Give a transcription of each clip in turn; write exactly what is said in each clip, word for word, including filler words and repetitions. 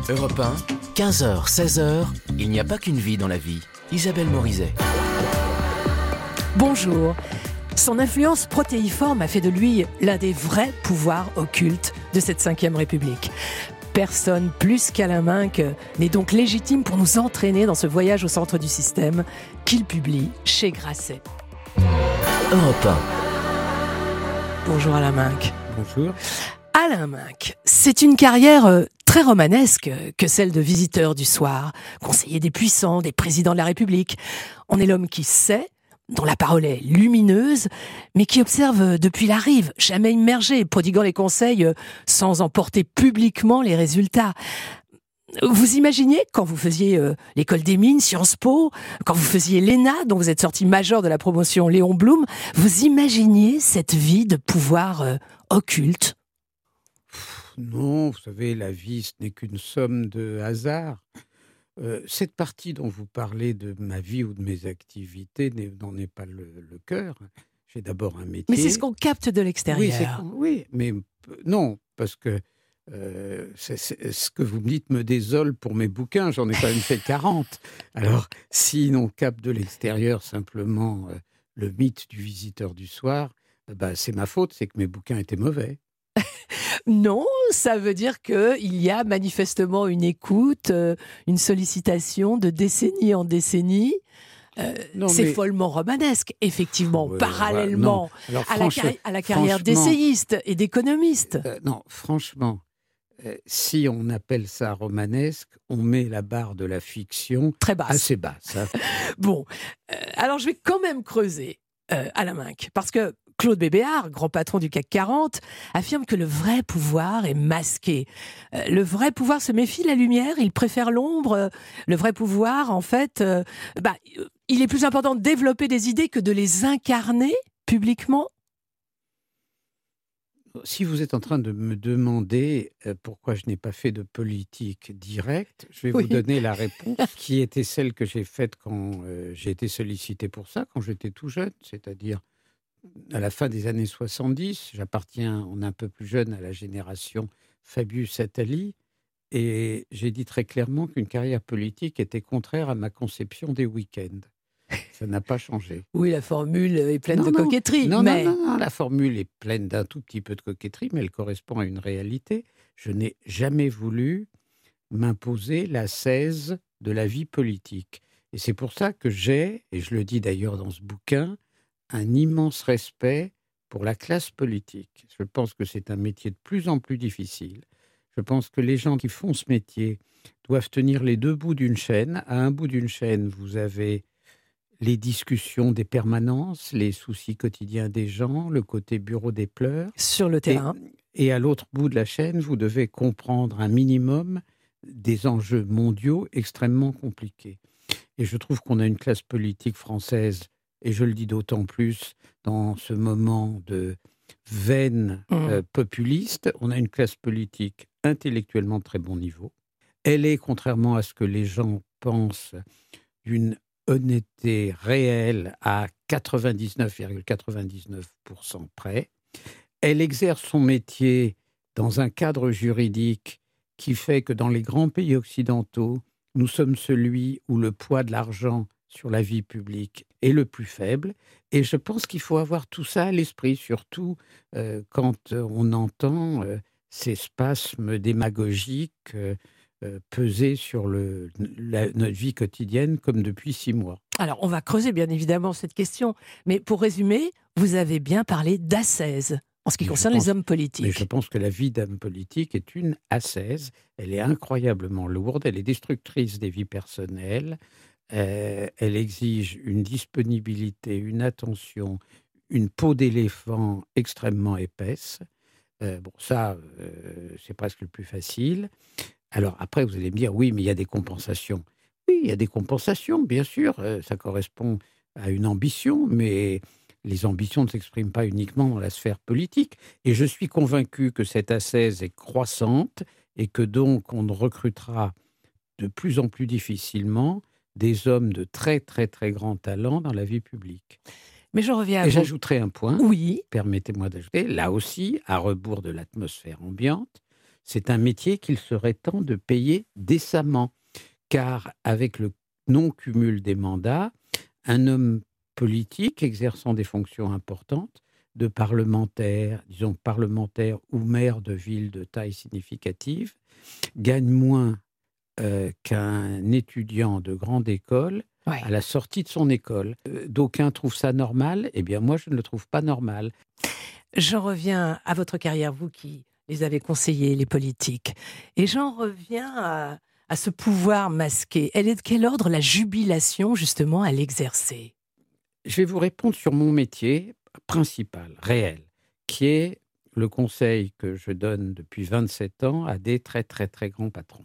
Europe un, quinze heures seize heures, il n'y a pas qu'une vie dans la vie. Isabelle Morizet. Bonjour. Son influence protéiforme a fait de lui l'un des vrais pouvoirs occultes de cette cinquième République. Personne plus qu'Alain Minc n'est donc légitime pour nous entraîner dans ce voyage au centre du système qu'il publie chez Grasset. Europe un. Bonjour Alain Minc. Bonjour. Alain Minc, c'est une carrière euh, très romanesque euh, que celle de visiteur du soir, conseiller des puissants, des présidents de la République. On est l'homme qui sait, dont la parole est lumineuse, mais qui observe depuis la rive, jamais immergé, prodiguant les conseils euh, sans en porter publiquement les résultats. Vous imaginiez, quand vous faisiez euh, l'école des mines, Sciences Po, quand vous faisiez l'E N A, dont vous êtes sorti major de la promotion Léon Blum, vous imaginiez cette vie de pouvoir euh, occulte ? Non, vous savez, la vie, ce n'est qu'une somme de hasards. Euh, cette partie dont vous parlez de ma vie ou de mes activités n'est- n'en est pas le, le cœur. J'ai d'abord un métier. Mais c'est ce qu'on capte de oui, l'extérieur. c'est- oui, mais p- non, parce que euh, c'est- c'est- ce que vous me dites me désole pour mes bouquins. J'en ai quand même fait quarante. Alors, si l'on capte de l'extérieur simplement euh, le mythe du visiteur du soir, euh, bah, c'est ma faute, c'est que mes bouquins étaient mauvais. Non, ça veut dire qu'il y a manifestement une écoute, euh, une sollicitation de décennie en décennie. Euh, Non, c'est mais- follement romanesque, effectivement, Ouais, parallèlement ouais, non. Alors, à, la franch- carri- à la carrière franchement, d'essayiste et d'économiste. euh, non, franchement, euh, si on appelle ça romanesque, on met la barre de la fiction Très basse. assez basse. hein. Bon, euh, alors je vais quand même creuser euh, Alain Minc, parce que Claude Bébéar, grand patron du C A C quarante, affirme que le vrai pouvoir est masqué. Euh, le vrai pouvoir se méfie de la lumière, il préfère l'ombre. Euh, Le vrai pouvoir, en fait, euh, bah, euh, il est plus important de développer des idées que de les incarner publiquement. Si vous êtes en train de me demander euh, pourquoi je n'ai pas fait de politique directe, je vais Oui. vous donner la réponse qui était celle que j'ai faite quand euh, j'ai été sollicité pour ça, quand j'étais tout jeune, c'est-à-dire à la fin des années soixante-dix. J'appartiens, on est un peu plus jeune, à la génération Fabius Attali. Et j'ai dit très clairement qu'une carrière politique était contraire à ma conception des week-ends. Ça n'a pas changé. Oui, la formule est pleine Non, de non. coquetterie, Non, mais non, non, non, la formule est pleine d'un tout petit peu de coquetterie, mais elle correspond à une réalité. Je n'ai jamais voulu m'imposer l'ascèse de la vie politique. Et c'est pour ça que j'ai, et je le dis d'ailleurs dans ce bouquin, un immense respect pour la classe politique. Je pense que c'est un métier de plus en plus difficile. Je pense que les gens qui font ce métier doivent tenir les deux bouts d'une chaîne. À un bout d'une chaîne, vous avez les discussions des permanences, les soucis quotidiens des gens, le côté bureau des pleurs. sur le Et, terrain. et à l'autre bout de la chaîne, vous devez comprendre un minimum des enjeux mondiaux extrêmement compliqués. Et je trouve qu'on a une classe politique française, et je le dis d'autant plus dans ce moment de veine Mmh. euh, populiste, on a une classe politique intellectuellement de très bon niveau. Elle est, contrairement à ce que les gens pensent, d'une honnêteté réelle à quatre-vingt-dix-neuf virgule quatre-vingt-dix-neuf pour cent près. Elle exerce son métier dans un cadre juridique qui fait que dans les grands pays occidentaux, nous sommes celui où le poids de l'argent sur la vie publique est le plus faible. Et je pense qu'il faut avoir tout ça à l'esprit, surtout euh, quand euh, on entend euh, ces spasmes démagogiques euh, euh, peser sur le, la- notre vie quotidienne comme depuis six mois. Alors, on va creuser bien évidemment cette question, mais pour résumer, vous avez bien parlé d'ascèse en ce qui Mais je concerne pense- les hommes politiques. Mais je pense que la vie d'homme politique est une ascèse. Elle est incroyablement lourde, elle est destructrice des vies personnelles, euh, elle exige une disponibilité, une attention, une peau d'éléphant extrêmement épaisse. Euh, bon, ça, euh, c'est presque le plus facile. Alors après, vous allez me dire, oui, mais il y a des compensations. Oui, il y a des compensations, bien sûr, euh, ça correspond à une ambition, mais les ambitions ne s'expriment pas uniquement dans la sphère politique. Et je suis convaincu que cette ascèse est croissante et que donc on recrutera de plus en plus difficilement des hommes de très très très grand talent dans la vie publique. Mais je reviens à Et vous. j'ajouterai un point, Oui, permettez-moi d'ajouter, là aussi, à rebours de l'atmosphère ambiante, C'est un métier qu'il serait temps de payer décemment, car avec le non-cumul des mandats, un homme politique exerçant des fonctions importantes, de parlementaire, disons parlementaire ou maire de ville de taille significative, gagne moins euh, qu'un étudiant de grande école ouais. à la sortie de son école. Euh, d'aucuns trouvent ça normal, eh bien moi je ne le trouve pas normal. J'en reviens à votre carrière, vous qui les avez conseillés, les politiques, et j'en reviens à, à ce pouvoir masqué. Elle est de quel ordre la jubilation justement à l'exercer ? Je vais vous répondre sur mon métier principal, réel, qui est le conseil que je donne depuis vingt-sept ans à des très très très grands patrons.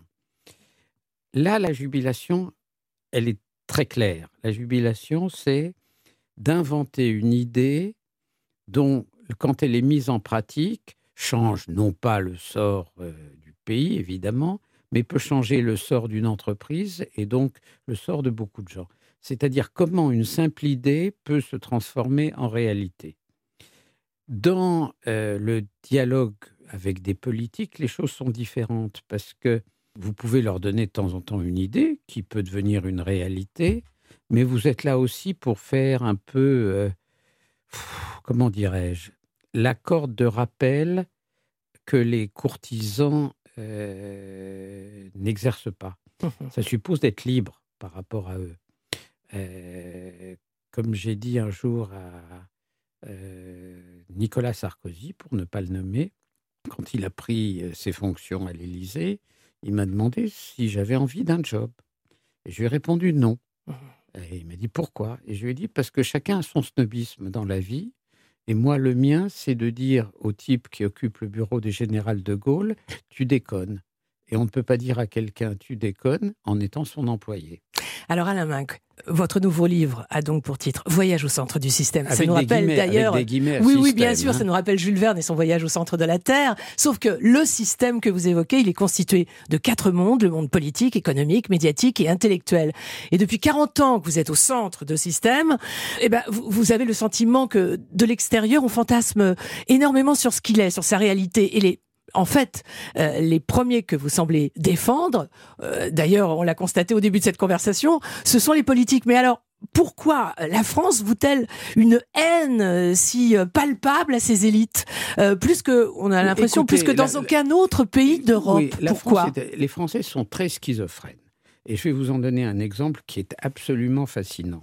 Là, la jubilation, elle est très claire. La jubilation, c'est d'inventer une idée dont, quand elle est mise en pratique, change non pas le sort euh, du pays, évidemment, mais peut changer le sort d'une entreprise et donc le sort de beaucoup de gens. C'est-à-dire comment une simple idée peut se transformer en réalité. Dans euh, le dialogue avec des politiques, les choses sont différentes parce que vous pouvez leur donner de temps en temps une idée qui peut devenir une réalité, mais vous êtes là aussi pour faire un peu, euh, pff, comment dirais-je, la corde de rappel que les courtisans euh, n'exercent pas. Ça suppose d'être libre par rapport à eux. Euh, comme j'ai dit un jour à euh, Nicolas Sarkozy, pour ne pas le nommer, quand il a pris ses fonctions à l'Élysée, il m'a demandé si j'avais envie d'un job. Et je lui ai répondu non. Et il m'a dit pourquoi ? Et je lui ai dit parce que chacun a son snobisme dans la vie. Et moi, le mien, c'est de dire au type qui occupe le bureau du général de Gaulle, tu déconnes. Et on ne peut pas dire à quelqu'un tu déconnes en étant son employé. Alors Alain Minc, votre nouveau livre a donc pour titre Voyage au centre du système. Avec ça nous rappelle d'ailleurs, avec des guillemets, oui, système, oui, bien sûr, hein. Ça nous rappelle Jules Verne et son voyage au centre de la Terre. Sauf que le système que vous évoquez, il est constitué de quatre mondes, le monde politique, économique, médiatique et intellectuel. Et depuis quarante ans que vous êtes au centre de ce système, eh ben, vous, vous avez le sentiment que de l'extérieur, on fantasme énormément sur ce qu'il est, sur sa réalité. Et les En fait, euh, les premiers que vous semblez défendre, euh, d'ailleurs on l'a constaté au début de cette conversation, ce sont les politiques. Mais alors, pourquoi la France voue-t-elle une haine euh, si euh, palpable à ses élites euh, plus que, on a l'impression, Écoutez, plus que dans la, aucun autre pays d'Europe. Oui, la pourquoi France est, les Français sont très schizophrènes. Et je vais vous en donner un exemple qui est absolument fascinant.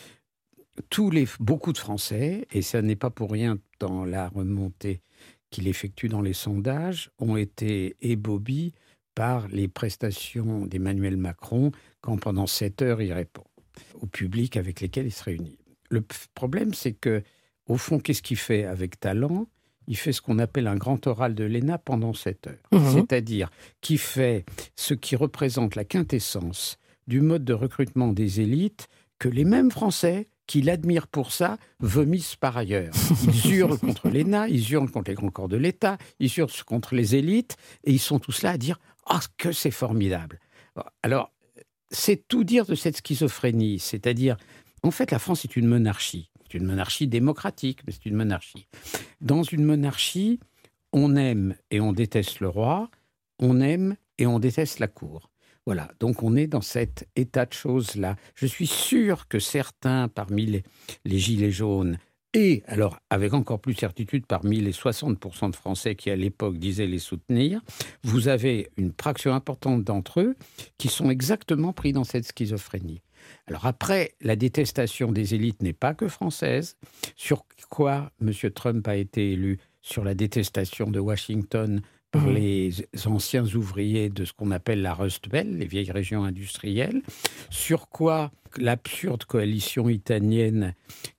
Tous les, beaucoup de Français, et ça n'est pas pour rien dans la remontée qu'il effectue dans les sondages, ont été ébobis par les prestations d'Emmanuel Macron quand pendant sept heures il répond au public avec lesquels il se réunit. Le problème, c'est que, au fond, qu'est-ce qu'il fait avec talent ? Il fait ce qu'on appelle un grand oral de l'E N A pendant sept heures. Mmh. C'est-à-dire qu'il fait ce qui représente la quintessence du mode de recrutement des élites que les mêmes Français qui l'admirent pour ça, vomissent par ailleurs. Ils hurlent contre l'E N A, ils hurlent contre les grands corps de l'État, ils hurlent contre les élites, et ils sont tous là à dire « Ah, oh, que c'est formidable !» Alors, c'est tout dire de cette schizophrénie, c'est-à-dire, en fait, la France est une monarchie. C'est une monarchie démocratique, mais c'est une monarchie. Dans une monarchie, on aime et on déteste le roi, on aime et on déteste la cour. Voilà, donc on est dans cet état de choses-là. Je suis sûr que certains parmi les, les gilets jaunes, et alors avec encore plus certitude parmi les soixante pour cent de Français qui à l'époque disaient les soutenir, vous avez une fraction importante d'entre eux qui sont exactement pris dans cette schizophrénie. Alors après, la détestation des élites n'est pas que française. Sur quoi M. Trump a été élu ? Sur la détestation de Washington par mmh. les anciens ouvriers de ce qu'on appelle la Rust Belt, les vieilles régions industrielles, sur quoi l'absurde coalition italienne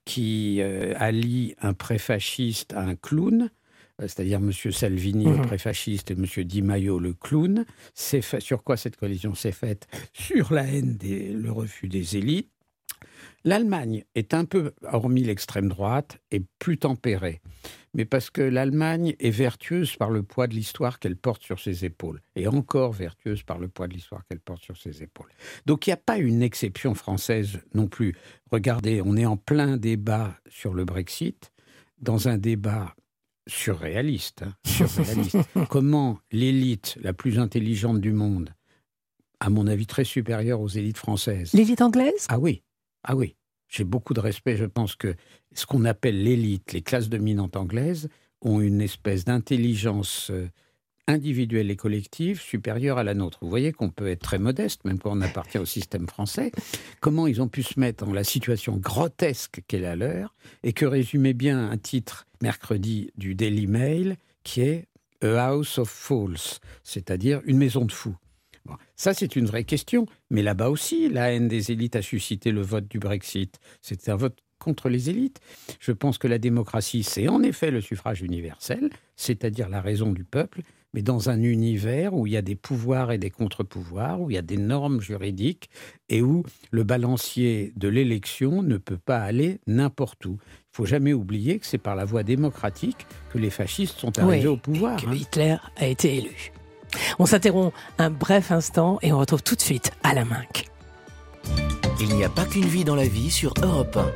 qui euh, allie un préfasciste à un clown, euh, c'est-à-dire M. Salvini mmh. le préfasciste et M. Di Maio le clown, c'est fait, sur quoi cette coalition s'est faite ? Sur la haine, des, le refus des élites. L'Allemagne est un peu, hormis l'extrême droite, est plus tempérée. Mais parce que l'Allemagne est vertueuse par le poids de l'histoire qu'elle porte sur ses épaules. Et encore vertueuse par le poids de l'histoire qu'elle porte sur ses épaules. Donc il n'y a pas une exception française non plus. Regardez, on est en plein débat sur le Brexit, dans un débat surréaliste. Hein, surréaliste. Comment l'élite la plus intelligente du monde, à mon avis très supérieure aux élites françaises... L'élite anglaise ? Ah oui, ah oui. J'ai beaucoup de respect. Je pense que ce qu'on appelle l'élite, les classes dominantes anglaises, ont une espèce d'intelligence individuelle et collective supérieure à la nôtre. Vous voyez qu'on peut être très modeste, même quand on appartient au système français. Comment ils ont pu se mettre dans la situation grotesque qu'est la leur, et que résumait bien un titre mercredi du Daily Mail, qui est « A House of Fools », c'est-à-dire une maison de fous. Bon, ça, c'est une vraie question. Mais là-bas aussi, la haine des élites a suscité le vote du Brexit. C'est un vote contre les élites. Je pense que la démocratie, c'est en effet le suffrage universel, c'est-à-dire la raison du peuple, mais dans un univers où il y a des pouvoirs et des contre-pouvoirs, où il y a des normes juridiques et où le balancier de l'élection ne peut pas aller n'importe où. Il ne faut jamais oublier que c'est par la voie démocratique que les fascistes sont arrivés oui, au pouvoir. Et que hein. Hitler a été élu. On s'interrompt un bref instant et on retrouve tout de suite Alain Minc. Il n'y a pas qu'une vie dans la vie sur Europe un.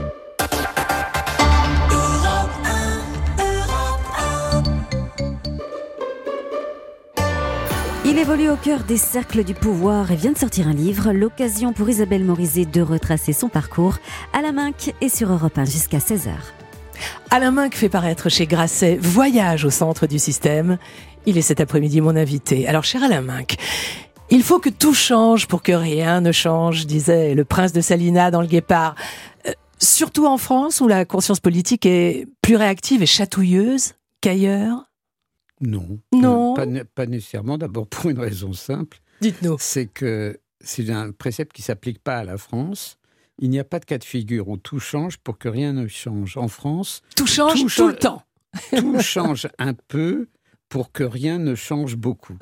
Il évolue au cœur des cercles du pouvoir et vient de sortir un livre, l'occasion pour Isabelle Morizet de retracer son parcours. Alain Minc est sur Europe un jusqu'à seize heures. Alain Minc fait paraître chez Grasset Voyage au centre du système. Il est cet après-midi mon invité. Alors, cher Alain Minc, il faut que tout change pour que rien ne change, disait le prince de Salina dans Le Guépard. Euh, surtout en France, où la conscience politique est plus réactive et chatouilleuse qu'ailleurs. Non, Non. Pas, pas nécessairement. D'abord pour une raison simple. Dites-nous. C'est que c'est un précepte qui ne s'applique pas à la France. Il n'y a pas de cas de figure où tout change pour que rien ne change. En France, tout change tout, tout change, le temps. Tout change un peu pour que rien ne change beaucoup.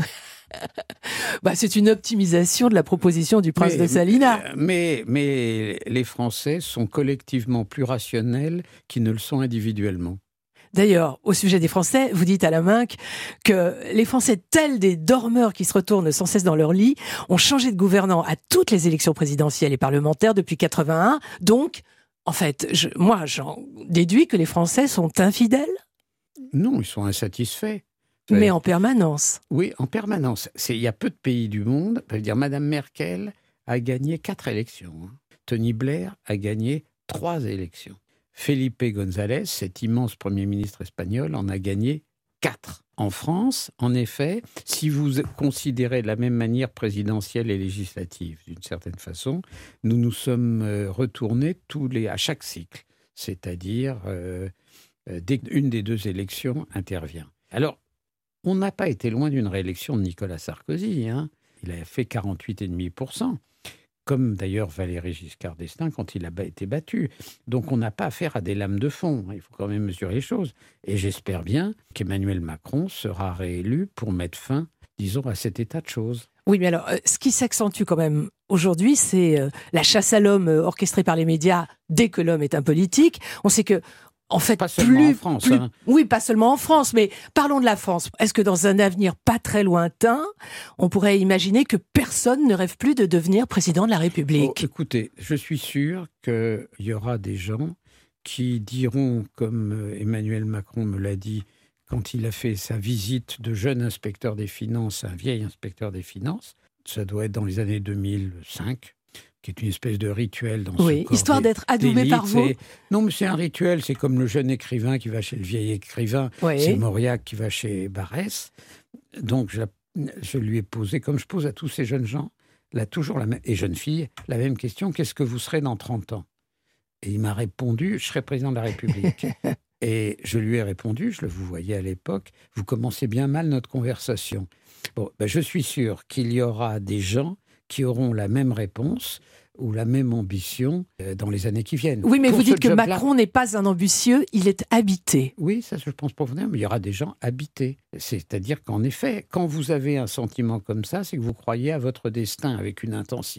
Bah, c'est une optimisation de la proposition du prince mais, de Salina. Mais, mais les Français sont collectivement plus rationnels qu'ils ne le sont individuellement. D'ailleurs, au sujet des Français, vous dites à Alain Minc que les Français, tels des dormeurs qui se retournent sans cesse dans leur lit, ont changé de gouvernant à toutes les élections présidentielles et parlementaires depuis quatre-vingt-un. Donc, en fait, je, moi, j'en déduis que les Français sont infidèles ? Non, ils sont insatisfaits. Mais en permanence. Oui, en permanence. C'est, il y a peu de pays du monde. Je veux dire, Madame Merkel a gagné quatre élections. Hein. Tony Blair a gagné trois élections. Felipe González, cet immense Premier ministre espagnol, en a gagné quatre. En France, en effet, si vous considérez de la même manière présidentielle et législative, d'une certaine façon, nous nous sommes retournés tous les, à chaque cycle. C'est-à-dire, euh, dès qu'une des deux élections intervient. Alors, on n'a pas été loin d'une réélection de Nicolas Sarkozy. Hein. Il a fait quarante-huit virgule cinq pour cent. Comme d'ailleurs Valéry Giscard d'Estaing quand il a été battu. Donc on n'a pas affaire à des lames de fond, il faut quand même mesurer les choses. Et j'espère bien qu'Emmanuel Macron sera réélu pour mettre fin, disons, à cet état de choses. Oui, mais alors, ce qui s'accentue quand même aujourd'hui, c'est la chasse à l'homme orchestrée par les médias dès que l'homme est un politique. On sait que En fait, pas seulement plus, en France. Plus, hein. Oui, pas seulement en France, mais parlons de la France. Est-ce que dans un avenir pas très lointain, on pourrait imaginer que personne ne rêve plus de devenir président de la République ? Oh, écoutez, je suis sûr qu'il y aura des gens qui diront, comme Emmanuel Macron me l'a dit, quand il a fait sa visite de jeune inspecteur des finances, un vieil inspecteur des finances, ça doit être dans les années deux mille cinq, qui est une espèce de rituel dans oui, ce corps histoire d'être adoubé par vous. C'est... Non, mais c'est un rituel, c'est comme le jeune écrivain qui va chez le vieil écrivain, oui. C'est Mauriac qui va chez Barrès. Donc, je, je lui ai posé, comme je pose à tous ces jeunes gens, là, toujours la même, et jeunes filles, la même question, qu'est-ce que vous serez dans trente ans ? Et il m'a répondu, je serai président de la République. Et je lui ai répondu, je le vous voyais à l'époque, vous commencez bien mal notre conversation. Bon, ben, je suis sûr qu'il y aura des gens qui auront la même réponse ou la même ambition dans les années qui viennent. Oui, mais Pour vous dites que job-là, Macron n'est pas un ambitieux, il est habité. Oui, ça je pense profondément, mais il y aura des gens habités. C'est-à-dire qu'en effet, quand vous avez un sentiment comme ça, c'est que vous croyez à votre destin avec une intensité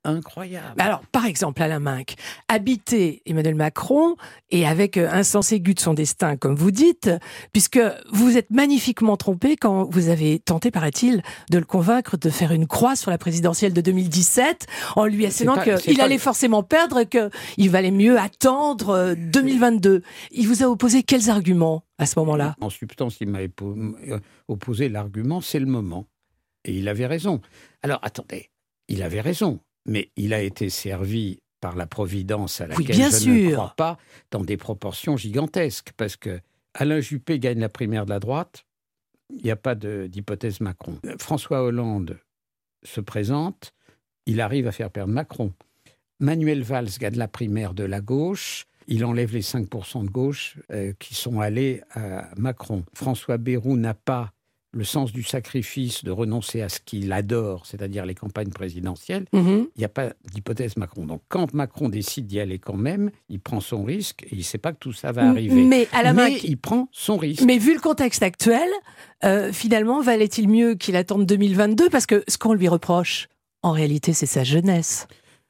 incroyable. Alors, par exemple, Alain Minc, habiter Emmanuel Macron et avec un sens aigu de son destin, comme vous dites, puisque vous vous êtes magnifiquement trompé quand vous avez tenté, paraît-il, de le convaincre de faire une croix sur la présidentielle de deux mille dix-sept, en lui assénant qu'il allait forcément perdre et qu'il valait mieux attendre deux mille vingt-deux. Il vous a opposé quels arguments à ce moment-là ? En substance, il m'a opposé l'argument, c'est le moment. Et il avait raison. Alors, attendez, il avait raison. Mais il a été servi par la Providence à laquelle oui, bien je sûr. ne crois pas, dans des proportions gigantesques. Parce que Alain Juppé gagne la primaire de la droite, il n'y a pas de, d'hypothèse Macron. François Hollande se présente, il arrive à faire perdre Macron. Manuel Valls gagne la primaire de la gauche, il enlève les cinq pour cent de gauche euh, qui sont allés à Macron. François Bayrou n'a pas le sens du sacrifice de renoncer à ce qu'il adore, c'est-à-dire les campagnes présidentielles, mm-hmm. il n'y a pas d'hypothèse Macron. Donc quand Macron décide d'y aller quand même, il prend son risque et il ne sait pas que tout ça va arriver. Mais, à la mais main... il prend son risque. Mais vu le contexte actuel, euh, finalement, valait-il mieux qu'il attende deux mille vingt-deux ? Parce que ce qu'on lui reproche, en réalité, c'est sa jeunesse.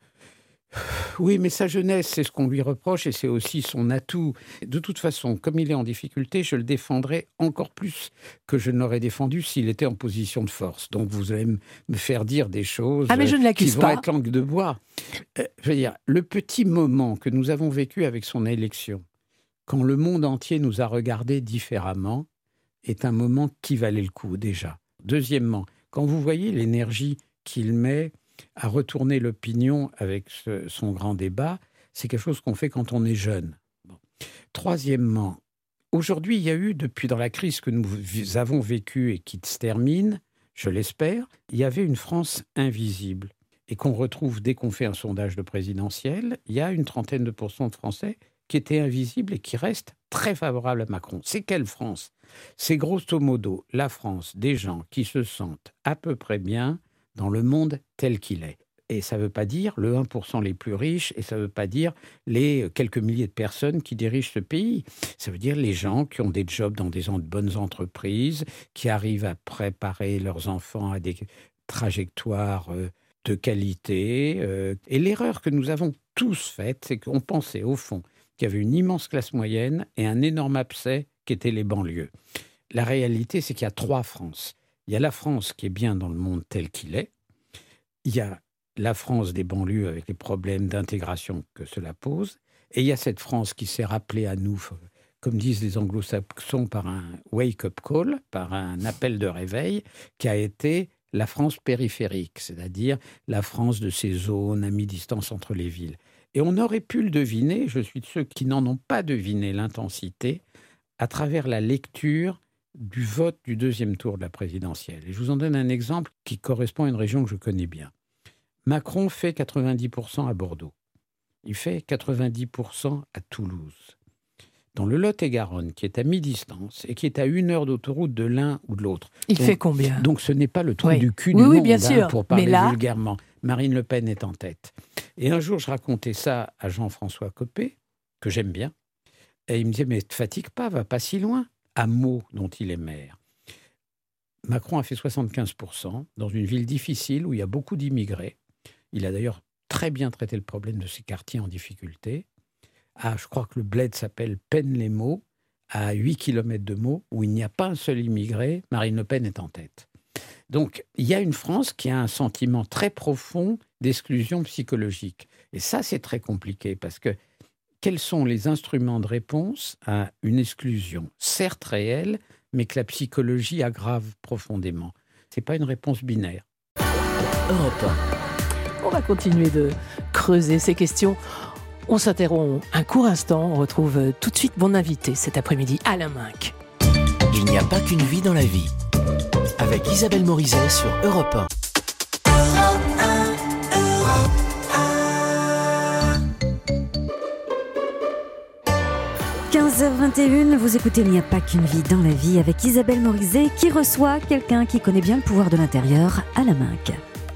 Oui, mais sa jeunesse, c'est ce qu'on lui reproche et c'est aussi son atout. De toute façon, comme il est en difficulté, je le défendrai encore plus que je ne l'aurais défendu s'il était en position de force. Donc vous allez me faire dire des choses ah, mais je ne l'accuse qui vont pas. être langue de bois. Euh, je veux dire, le petit moment que nous avons vécu avec son élection, quand le monde entier nous a regardés différemment, est un moment qui valait le coup déjà. Deuxièmement, quand vous voyez l'énergie qu'il met à retourner l'opinion avec ce, son grand débat, c'est quelque chose qu'on fait quand on est jeune. Bon. Troisièmement, aujourd'hui, il y a eu, depuis dans la crise que nous avons vécue et qui se termine, je l'espère, il y avait une France invisible et qu'on retrouve dès qu'on fait un sondage de présidentiel, il y a une trentaine de pourcents de Français qui étaient invisibles et qui restent très favorables à Macron. C'est quelle France ? C'est grosso modo la France des gens qui se sentent à peu près bien dans le monde tel qu'il est. Et ça ne veut pas dire le un pour cent les plus riches, et ça ne veut pas dire les quelques milliers de personnes qui dirigent ce pays. Ça veut dire les gens qui ont des jobs dans des bonnes entreprises, qui arrivent à préparer leurs enfants à des trajectoires de qualité. Et l'erreur que nous avons tous faite, c'est qu'on pensait au fond qu'il y avait une immense classe moyenne et un énorme abcès qui étaient les banlieues. La réalité, c'est qu'il y a trois France. Il y a la France qui est bien dans le monde tel qu'il est. Il y a la France des banlieues avec les problèmes d'intégration que cela pose. Et il y a cette France qui s'est rappelée à nous, comme disent les anglo-saxons, par un wake-up call, par un appel de réveil, qui a été la France périphérique, c'est-à-dire la France de ces zones à mi-distance entre les villes. Et on aurait pu le deviner, je suis de ceux qui n'en ont pas deviné l'intensité, à travers la lecture du vote du deuxième tour de la présidentielle. Et je vous en donne un exemple qui correspond à une région que je connais bien. Macron fait quatre-vingt-dix pour cent à Bordeaux. Il fait quatre-vingt-dix pour cent à Toulouse. Dans le Lot-et-Garonne, qui est à mi-distance et qui est à une heure d'autoroute de l'un ou de l'autre. Il donc, fait combien ? Donc ce n'est pas le trou oui. du cul oui, du oui, monde, bien hein, sûr. pour parler Mais là... vulgairement. Marine Le Pen est en tête. Et un jour, je racontais ça à Jean-François Copé, que j'aime bien. Et il me disait, mais ne te fatigue pas, va pas si loin. À Meaux, dont il est maire. Macron a fait soixante-quinze pour cent dans une ville difficile où il y a beaucoup d'immigrés. Il a d'ailleurs très bien traité le problème de ces quartiers en difficulté. Ah, je crois que le bled s'appelle Pennes-les-Meaux, à huit kilomètres de Meaux, où il n'y a pas un seul immigré. Marine Le Pen est en tête. Donc, il y a une France qui a un sentiment très profond d'exclusion psychologique. Et ça, c'est très compliqué parce que quels sont les instruments de réponse à une exclusion, certes réelle, mais que la psychologie aggrave profondément ? Ce n'est pas une réponse binaire. Europe un. On va continuer de creuser ces questions. On s'interrompt un court instant. On retrouve tout de suite mon invité cet après-midi, Alain Minc. Il n'y a pas qu'une vie dans la vie. Avec Isabelle Morizet sur Europe un. quinze heures vingt et une, vous écoutez Il n'y a pas qu'une vie dans la vie avec Isabelle Morizet qui reçoit quelqu'un qui connaît bien le pouvoir de l'intérieur, Alain Minc.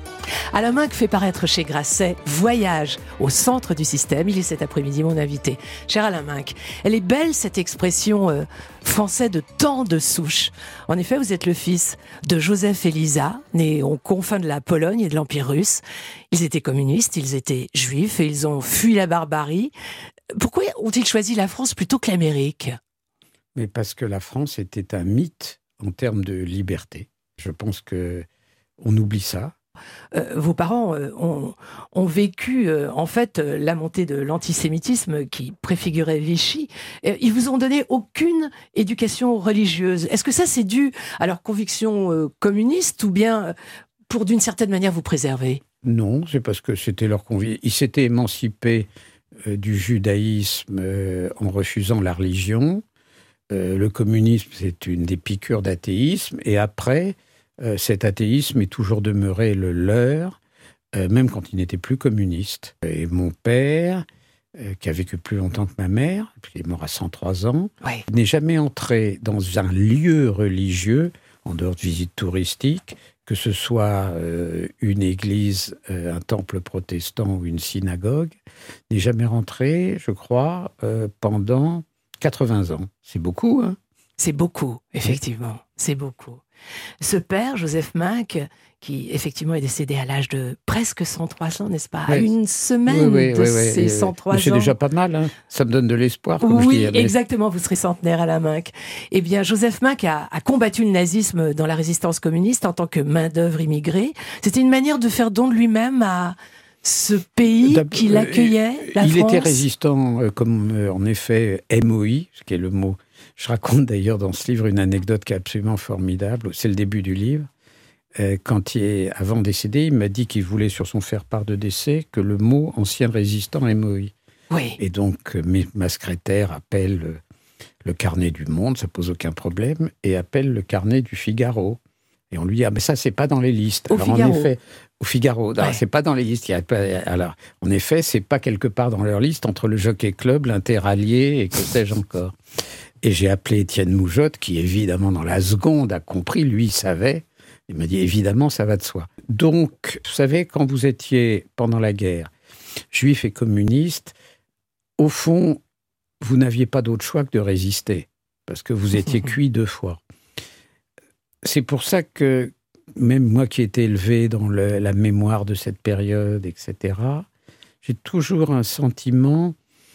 Alain Minc fait paraître chez Grasset Voyage au centre du système. Il est cet après-midi mon invité. Cher Alain Minc, elle est belle cette expression euh, français de tant de souches. En effet, vous êtes le fils de Joseph et Lisa, nés aux confins de la Pologne et de l'Empire russe. Ils étaient communistes, ils étaient juifs et ils ont fui la barbarie. Pourquoi ont-ils choisi la France plutôt que l'Amérique ? Mais parce que la France était un mythe en termes de liberté. Je pense que on oublie ça. Euh, vos parents euh, ont, ont vécu euh, en fait euh, la montée de l'antisémitisme qui préfigurait Vichy. Euh, ils vous ont donné aucune éducation religieuse. Est-ce que ça c'est dû à leur conviction euh, communiste ou bien euh, pour d'une certaine manière vous préserver ? Non, c'est parce que c'était leur conviction. Ils s'étaient émancipés euh, du judaïsme euh, en refusant la religion. Euh, le communisme, c'est une des piqûres d'athéisme. Et après, euh, cet athéisme est toujours demeuré le leur, euh, même quand il n'était plus communiste. Et mon père, euh, qui a vécu plus longtemps que ma mère, il est mort à cent trois ans, ouais. n'est jamais entré dans un lieu religieux, en dehors de visites touristiques, que ce soit euh, une église, euh, un temple protestant ou une synagogue, n'est jamais rentré, je crois, euh, pendant quatre-vingts ans. C'est beaucoup, hein ? C'est beaucoup, effectivement. C'est beaucoup. Ce père, Joseph Minc, qui effectivement est décédé à l'âge de presque cent trois ans, n'est-ce pas ? Oui. À une semaine oui, oui, de oui, ces oui, cent trois oui. C'est ans. C'est déjà pas mal, hein ? Ça me donne de l'espoir, comme Oui, je dis. exactement, vous serez centenaire, Alain Minc. Eh bien, Joseph Minc a, a combattu le nazisme dans la résistance communiste en tant que main-d'œuvre immigrée. C'était une manière de faire don de lui-même à ce pays qui l'accueillait, la Il France. était résistant, euh, comme euh, en effet M O I, ce qui est le mot. Je raconte d'ailleurs dans ce livre une anecdote qui est absolument formidable. C'est le début du livre. Euh, quand il est, avant de décéder, il m'a dit qu'il voulait sur son faire-part de décès que le mot ancien résistant M O I. Oui. Et donc, mes, ma secrétaire appelle le, le carnet du Monde, ça pose aucun problème, et appelle le carnet du Figaro. Et on lui dit, ah, mais ça, c'est pas dans les listes. Au alors, Figaro. En effet, au Figaro. Alors, ouais. c'est pas dans les listes. Il y a pas, alors, en effet, c'est pas quelque part dans leur liste entre le Jockey Club, l'Interallié et que sais-je encore. Et j'ai appelé Étienne Moujotte, qui évidemment, dans la seconde, a compris. Lui, il savait. Il m'a dit, évidemment, ça va de soi. Donc, vous savez, quand vous étiez, pendant la guerre, juif et communiste, au fond, vous n'aviez pas d'autre choix que de résister. Parce que vous étiez cuit deux fois. C'est pour ça que, même moi qui ai été élevé dans le, la mémoire de cette période, et cetera, j'ai toujours un sentiment,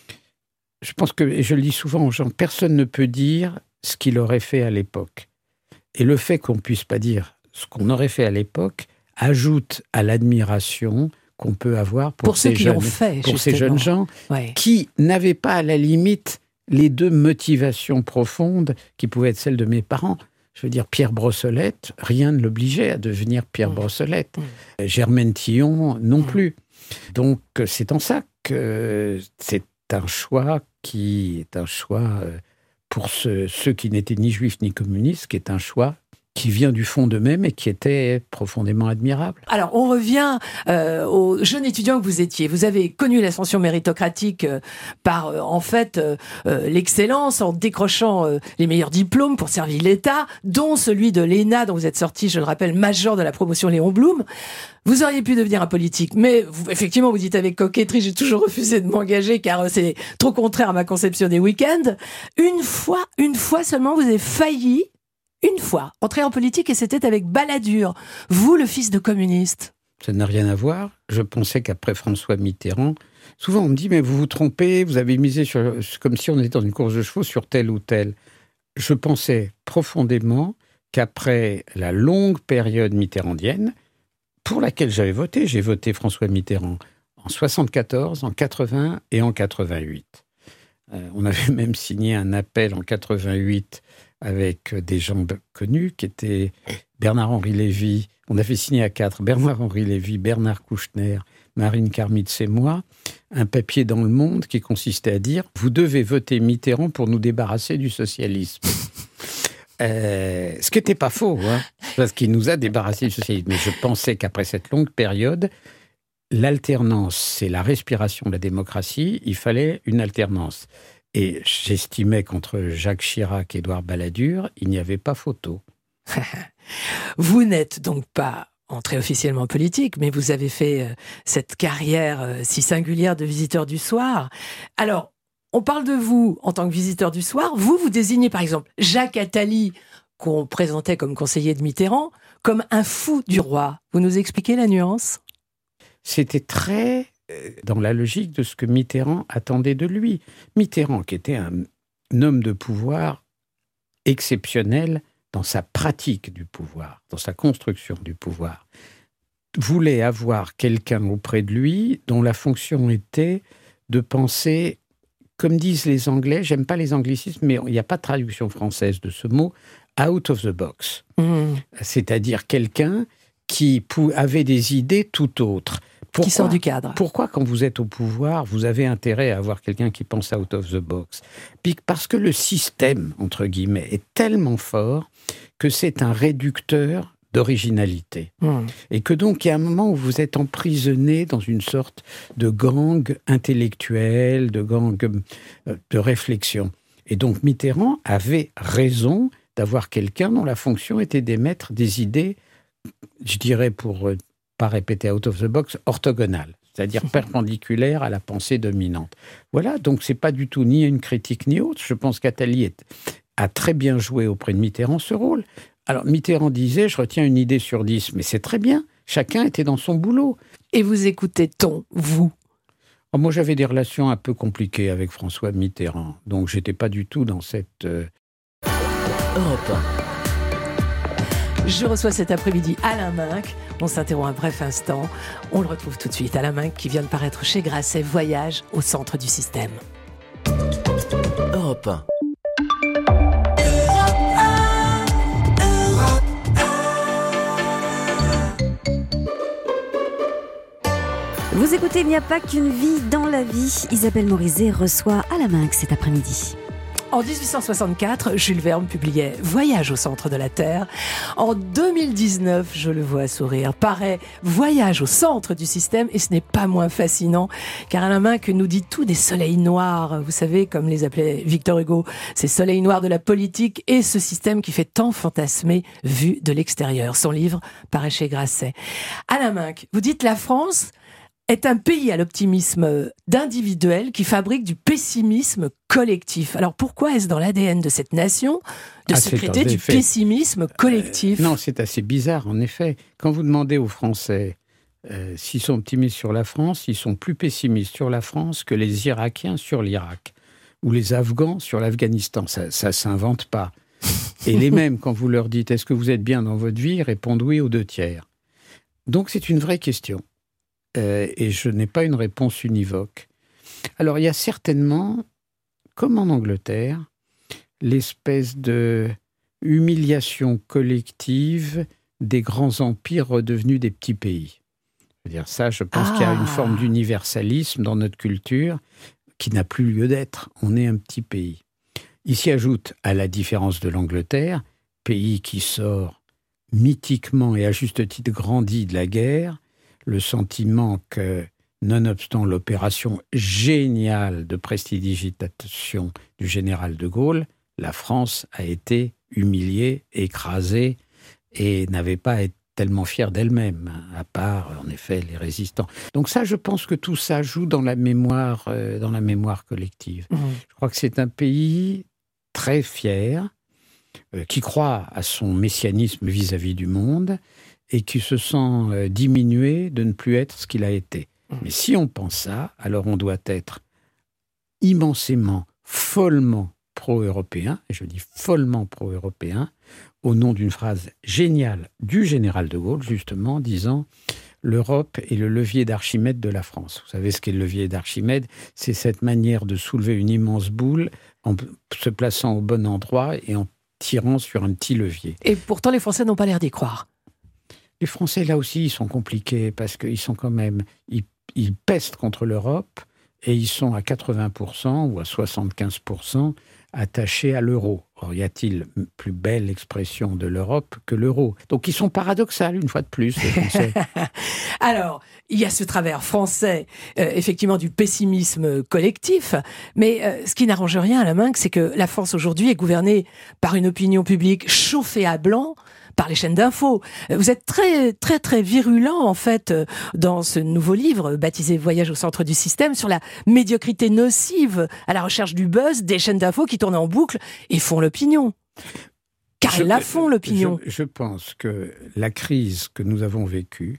je pense que, et je le dis souvent aux gens, personne ne peut dire ce qu'il aurait fait à l'époque. Et le fait qu'on ne puisse pas dire ce qu'on aurait fait à l'époque ajoute à l'admiration qu'on peut avoir pour, pour ces, ceux qui jeunes, l'ont fait, pour ces jeunes gens ouais. qui n'avaient pas à la limite les deux motivations profondes qui pouvaient être celles de mes parents. Je veux dire, Pierre Brossolette, rien ne l'obligeait à devenir Pierre mmh. Brossolette. Mmh. Germaine Tillon, non mmh. plus. Donc, c'est en ça que c'est un choix qui est un choix, pour ceux, ceux qui n'étaient ni juifs ni communistes, qui est un choix qui vient du fond d'eux-mêmes et qui était profondément admirable. Alors, on revient euh, au jeune étudiant que vous étiez. Vous avez connu l'ascension méritocratique euh, par, euh, en fait, euh, euh, l'excellence, en décrochant euh, les meilleurs diplômes pour servir l'État, dont celui de l'E N A, dont vous êtes sorti, je le rappelle, major de la promotion Léon Blum. Vous auriez pu devenir un politique, mais vous, effectivement, vous dites avec coquetterie, j'ai toujours refusé de m'engager car euh, c'est trop contraire à ma conception des week-ends. Une fois, une fois seulement, vous avez failli Une fois, entré en politique et c'était avec Balladur. Vous, le fils de communiste. Ça n'a rien à voir. Je pensais qu'après François Mitterrand, souvent on me dit, mais vous vous trompez, vous avez misé sur, comme si on était dans une course de chevaux sur tel ou tel. Je pensais profondément qu'après la longue période mitterrandienne, pour laquelle j'avais voté, j'ai voté François Mitterrand en soixante-quatorze, en quatre-vingts et en quatre-vingt-huit. Euh, on avait même signé un appel en quatre-vingt-huit avec des gens connus qui étaient Bernard-Henri Lévy. On avait signé à quatre, Bernard-Henri Lévy, Bernard Kouchner, Marine Karmitz et moi, un papier dans Le Monde qui consistait à dire « Vous devez voter Mitterrand pour nous débarrasser du socialisme ». Euh, ce qui n'était pas faux, hein, parce qu'il nous a débarrassé du socialisme. Mais je pensais qu'après cette longue période, l'alternance, c'est la respiration de la démocratie, il fallait une alternance. Et j'estimais qu'entre Jacques Chirac et Édouard Balladur, il n'y avait pas photo. Vous n'êtes donc pas entré officiellement politique, mais vous avez fait euh, cette carrière euh, si singulière de visiteur du soir. Alors, on parle de vous en tant que visiteur du soir. Vous, vous désignez par exemple Jacques Attali, qu'on présentait comme conseiller de Mitterrand, comme un fou du roi. Vous nous expliquez la nuance ? C'était très euh, dans la logique de ce que Mitterrand attendait de lui. Mitterrand, qui était un, un homme de pouvoir exceptionnel dans sa pratique du pouvoir, dans sa construction du pouvoir, voulait avoir quelqu'un auprès de lui dont la fonction était de penser, comme disent les Anglais, j'aime pas les anglicismes, mais il n'y a pas de traduction française de ce mot, out of the box. Mmh. C'est-à-dire quelqu'un qui avait des idées tout autres. Pourquoi, qui sort du cadre. Pourquoi, quand vous êtes au pouvoir, vous avez intérêt à avoir quelqu'un qui pense out of the box ? Parce que le système, entre guillemets, est tellement fort que c'est un réducteur d'originalité. Mmh. Et que donc, il y a un moment où vous êtes emprisonné dans une sorte de gang intellectuel, de gang de réflexion. Et donc, Mitterrand avait raison d'avoir quelqu'un dont la fonction était d'émettre des idées, je dirais pour ne pas répéter out of the box, orthogonales, c'est-à-dire perpendiculaires à la pensée dominante. Voilà, donc ce n'est pas du tout ni une critique ni autre. Je pense qu'Attali est, a très bien joué auprès de Mitterrand ce rôle. Alors, Mitterrand disait, je retiens une idée sur dix, mais c'est très bien, chacun était dans son boulot. Et vous écoutez-on, vous ? Oh, moi, j'avais des relations un peu compliquées avec François Mitterrand, donc je n'étais pas du tout dans cette... Euh... Europe un. Je reçois cet après-midi Alain Minc. On s'interrompt un bref instant. On le retrouve tout de suite. Alain Minc qui vient de paraître chez Grasset, Voyage au centre du système. Europe un. Vous écoutez Il n'y a pas qu'une vie dans la vie. Isabelle Morizet reçoit Alain Minc cet après-midi. En dix-huit cent soixante-quatre, Jules Verne publiait « Voyage au centre de la Terre ». En deux mille dix-neuf, je le vois sourire, paraît « Voyage au centre du système » et ce n'est pas moins fascinant car Alain Minc nous dit tout des soleils noirs, vous savez, comme les appelait Victor Hugo, ces soleils noirs de la politique et ce système qui fait tant fantasmer vu de l'extérieur. Son livre paraît chez Grasset. Alain Minc, vous dites la France est un pays à l'optimisme d'individuel qui fabrique du pessimisme collectif. Alors pourquoi est-ce dans l'A D N de cette nation de ah, secréter du pessimisme collectif ? euh, Non, c'est assez bizarre, en effet. Quand vous demandez aux Français euh, s'ils sont optimistes sur la France, ils sont plus pessimistes sur la France que les Irakiens sur l'Irak, ou les Afghans sur l'Afghanistan. Ça ne s'invente pas. Et les mêmes, quand vous leur dites « Est-ce que vous êtes bien dans votre vie ?», répondent « Oui » aux deux tiers. Donc c'est une vraie question. Euh, et je n'ai pas une réponse univoque. Alors, il y a certainement, comme en Angleterre, l'espèce de humiliation collective des grands empires redevenus des petits pays. C'est-à-dire ça, je pense ah. qu'il y a une forme d'universalisme dans notre culture qui n'a plus lieu d'être. On est un petit pays. Il s'y ajoute, à la différence de l'Angleterre, pays qui sort mythiquement et à juste titre grandi de la guerre, le sentiment que, nonobstant l'opération géniale de prestidigitation du général de Gaulle, la France a été humiliée, écrasée et n'avait pas été tellement fière d'elle-même, à part, en effet, les résistants. Donc ça, je pense que tout ça joue dans la mémoire, euh, dans la mémoire collective. Mmh. Je crois que c'est un pays très fier, euh, qui croit à son messianisme vis-à-vis du monde, et qui se sent euh, diminué de ne plus être ce qu'il a été. Mmh. Mais si on pense ça, alors on doit être immensément, follement pro-européen, et je dis follement pro-européen, au nom d'une phrase géniale du général de Gaulle, justement, disant « L'Europe est le levier d'Archimède de la France ». Vous savez ce qu'est le levier d'Archimède ? C'est cette manière de soulever une immense boule en se plaçant au bon endroit et en tirant sur un petit levier. Et pourtant, les Français n'ont pas l'air d'y croire. Les Français, là aussi, ils sont compliqués parce qu'ils sont quand même... Ils, ils pestent contre l'Europe et ils sont à quatre-vingts pour cent ou à soixante-quinze pour cent attachés à l'euro. Or, y a-t-il plus belle expression de l'Europe que l'euro ? Donc, ils sont paradoxaux, une fois de plus, les Français. Alors, il y a ce travers français, euh, effectivement, du pessimisme collectif, mais euh, ce qui n'arrange rien à la Minc, c'est que la France, aujourd'hui, est gouvernée par une opinion publique chauffée à blanc par les chaînes d'infos. Vous êtes très, très, très virulent, en fait, dans ce nouveau livre, baptisé Voyage au centre du système, sur la médiocrité nocive à la recherche du buzz des chaînes d'infos qui tournent en boucle et font l'opinion. Car je, elles la font, l'opinion. Je, je pense que la crise que nous avons vécue